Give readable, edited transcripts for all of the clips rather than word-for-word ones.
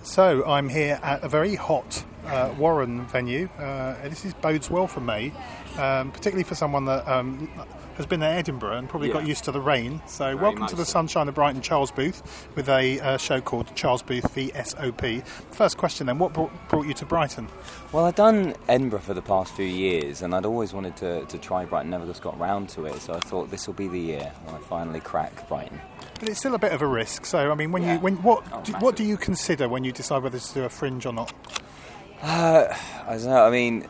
So I'm here at a very hot Warren venue. This bodes well for May, particularly for someone that has been at Edinburgh and probably got used to the rain. So Very welcome much to the so. Sunshine of Brighton Charles Booth with a show called Charles Booth VSOP. First question then, what brought you to Brighton? Well, I've done Edinburgh for the past few years, and I'd always wanted to try Brighton, never just got round to it, so I thought this will be the year when I finally crack Brighton. But it's still a bit of a risk. So I mean, what do you consider when you decide whether to do a fringe or not? I don't know, I mean,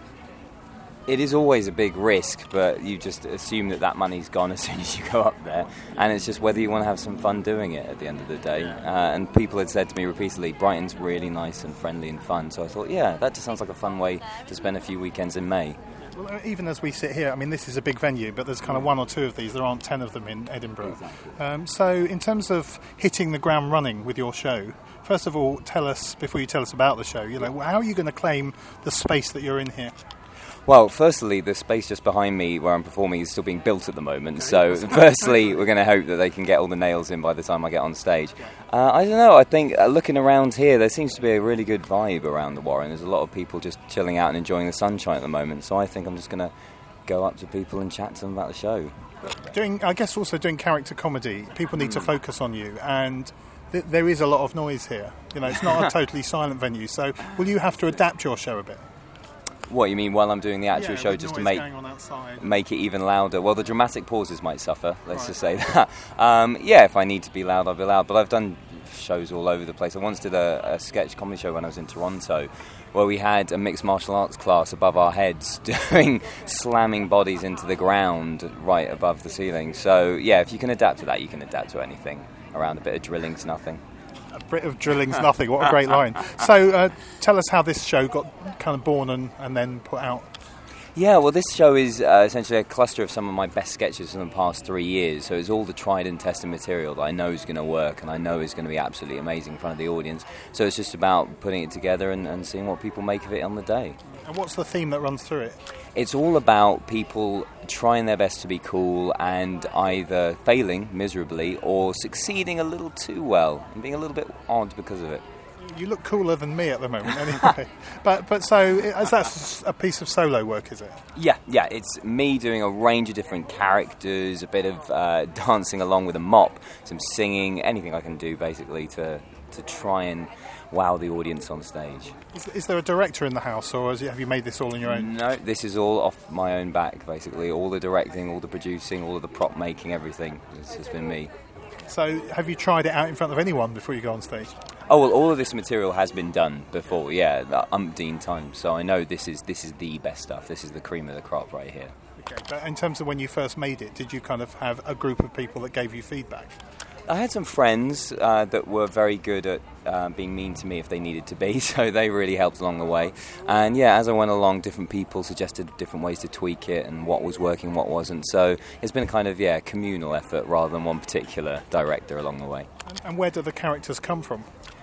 it is always a big risk, but you just assume that money's gone as soon as you go up there, and it's just whether you want to have some fun doing it at the end of the day. And people had said to me repeatedly, Brighton's really nice and friendly and fun, so I thought, yeah, that just sounds like a fun way to spend a few weekends in May. Well, even as we sit here, I mean, this is a big venue, but there's kind of one or two of these. There aren't 10 of them in Edinburgh. Exactly. So in terms of hitting the ground running with your show, first of all, tell us, before you tell us about the show, how are you going to claim the space that you're in here? Well, firstly, the space just behind me where I'm performing is still being built at the moment. So, firstly, we're going to hope that they can get all the nails in by the time I get on stage. I don't know, I think looking around here, there seems to be a really good vibe around the Warren. There's a lot of people just chilling out and enjoying the sunshine at the moment. So I think I'm just going to go up to people and chat to them about the show. I guess also doing character comedy, people need to focus on you, and there is a lot of noise here. It's not a totally silent venue. So will you have to adapt your show a bit? What, you mean while I'm doing the actual show, just to make it even louder? Well, the dramatic pauses might suffer, let's just say that. If I need to be loud, I'll be loud. But I've done shows all over the place. I once did a sketch comedy show when I was in Toronto, where we had a mixed martial arts class above our heads slamming bodies into the ground right above the ceiling. So, yeah, if you can adapt to that, you can adapt to anything. Around a bit of drilling's nothing. A bit of drilling's nothing. What a great line. So tell us how this show got kind of born and then put out. Yeah, well, this show is essentially a cluster of some of my best sketches from the past 3 years. So it's all the tried and tested material that I know is going to work and I know is going to be absolutely amazing in front of the audience. So it's just about putting it together and seeing what people make of it on the day. And what's the theme that runs through it? It's all about people trying their best to be cool and either failing miserably or succeeding a little too well and being a little bit odd because of it. You look cooler than me at the moment, anyway. but so is that a piece of solo work, is it? Yeah, it's me doing a range of different characters, a bit of dancing along with a mop, some singing, anything I can do basically to try and wow the audience on stage. Is there a director in the house, or have you made this all on your own? No, this is all off my own back, basically. All the directing, all the producing, all of the prop making, everything. It's just been me. So have you tried it out in front of anyone before you go on stage? Oh, well, all of this material has been done before, umpteen times. So I know this is the best stuff. This is the cream of the crop right here. Okay, but in terms of when you first made it, did you kind of have a group of people that gave you feedback? I had some friends that were very good at being mean to me if they needed to be, so they really helped along the way. And as I went along, different people suggested different ways to tweak it and what was working, what wasn't. So it's been a kind of, communal effort rather than one particular director along the way. And where do the characters come from?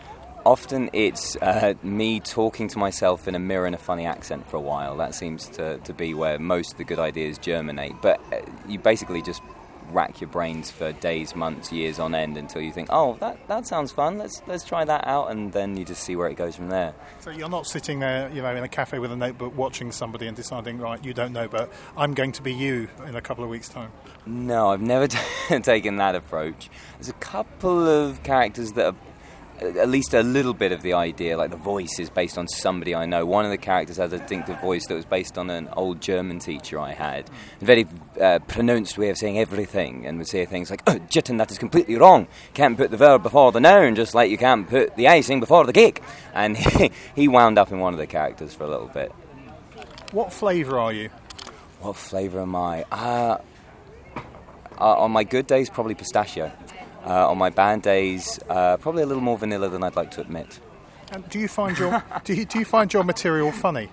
Often it's me talking to myself in a mirror in a funny accent for a while. That seems to be where most of the good ideas germinate. But you basically just rack your brains for days, months, years on end until you think, oh, that sounds fun, let's try that out, and then you just see where it goes from there. So you're not sitting there, in a cafe with a notebook watching somebody and deciding, right, you don't know, but I'm going to be you in a couple of weeks' time? No, I've never taken that approach. There's a couple of characters that are at least a little bit of the idea, like the voice is based on somebody I know. One of the characters has a distinctive voice that was based on an old German teacher I had. A very pronounced way of saying everything, and would say things like, Jitten, that is completely wrong. Can't put the verb before the noun, just like you can't put the icing before the cake. And he wound up in one of the characters for a little bit. What flavour are you? What flavour am I? On my good days, probably pistachio. On my bad days, probably a little more vanilla than I'd like to admit. And do you find your do you find your material funny?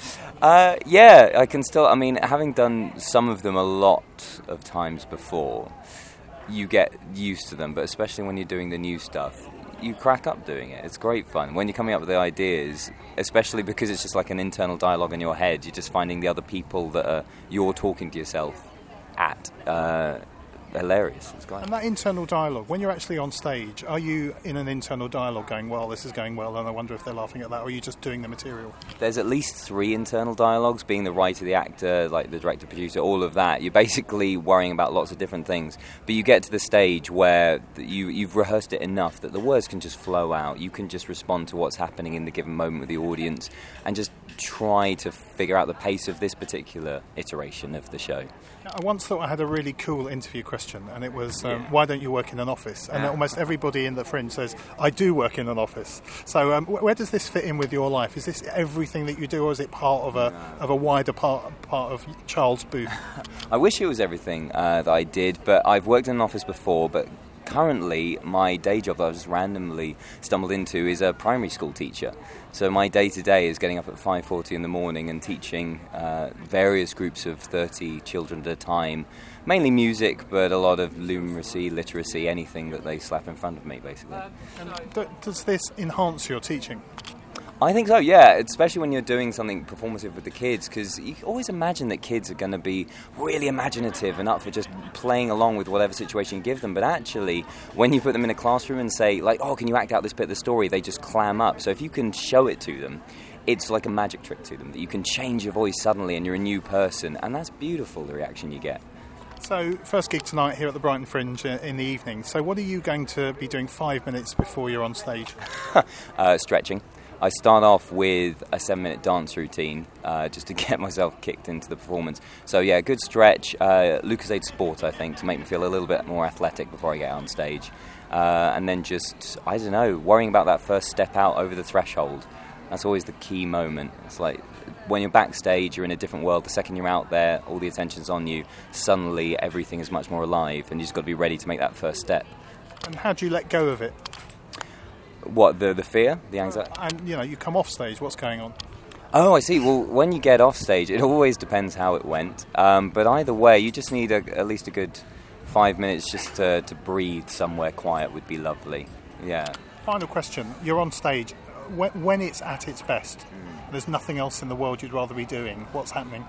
I can still. I mean, having done some of them a lot of times before, you get used to them. But especially when you're doing the new stuff, you crack up doing it. It's great fun when you're coming up with the ideas, especially because it's just like an internal dialogue in your head. You're just finding the other people that you're talking to yourself at. hilarious. It's great. And that internal dialogue, when you're actually on stage, are you in an internal dialogue going, well, this is going well, and I wonder if they're laughing at that, or are you just doing the material? There's at least 3 internal dialogues, being the writer, the actor, like the director, producer, all of that. You're basically worrying about lots of different things. But you get to the stage where you've rehearsed it enough that the words can just flow out. You can just respond to what's happening in the given moment with the audience and just try to figure out the pace of this particular iteration of the show. I once thought I had a really cool interview question, and it was, why don't you work in an office? And almost everybody in the Fringe says, I do work in an office. So where does this fit in with your life? Is this everything that you do, or is it part of a wider part of Charles Booth? I wish it was everything that I did, but I've worked in an office before, but currently my day job that I just randomly stumbled into is a primary school teacher. So my day-to-day is getting up at 5:40 in the morning and teaching various groups of 30 children at a time, mainly music, but a lot of numeracy, literacy, anything that they slap in front of me, basically. Does this enhance your teaching? I think so, yeah, especially when you're doing something performative with the kids, because you always imagine that kids are going to be really imaginative and up for just playing along with whatever situation you give them, but actually, when you put them in a classroom and say, like, oh, can you act out this bit of the story, they just clam up. So if you can show it to them, it's like a magic trick to them, that you can change your voice suddenly and you're a new person, and that's beautiful, the reaction you get. So, first gig tonight here at the Brighton Fringe in the evening. So what are you going to be doing 5 minutes before you're on stage? Stretching. I start off with a 7-minute dance routine just to get myself kicked into the performance. So yeah, a good stretch, Lucozade Sport, I think, to make me feel a little bit more athletic before I get on stage. And then just, I don't know, worrying about that first step out over the threshold. That's always the key moment. It's like when you're backstage, you're in a different world. The second you're out there, all the attention's on you. Suddenly everything is much more alive, and you just got to be ready to make that first step. And how do you let go of it? What, the fear, the anxiety? And, you come off stage, what's going on? Oh, I see. Well, when you get off stage, it always depends how it went. But either way, you just need at least a good 5 minutes just to breathe somewhere quiet would be lovely. Yeah. Final question. You're on stage. When it's at its best, there's nothing else in the world you'd rather be doing. What's happening?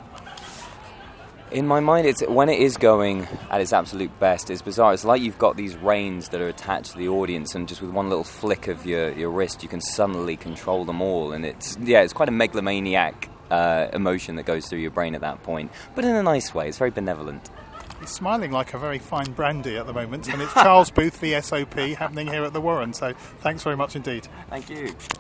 In my mind, it's when it is going at its absolute best. It's bizarre. It's like you've got these reins that are attached to the audience, and just with one little flick of your wrist, you can suddenly control them all. And it's quite a megalomaniac emotion that goes through your brain at that point, but in a nice way. It's very benevolent. He's smiling like a very fine brandy at the moment, and it's Charles Booth, VSOP, happening here at the Warren. So thanks very much indeed. Thank you.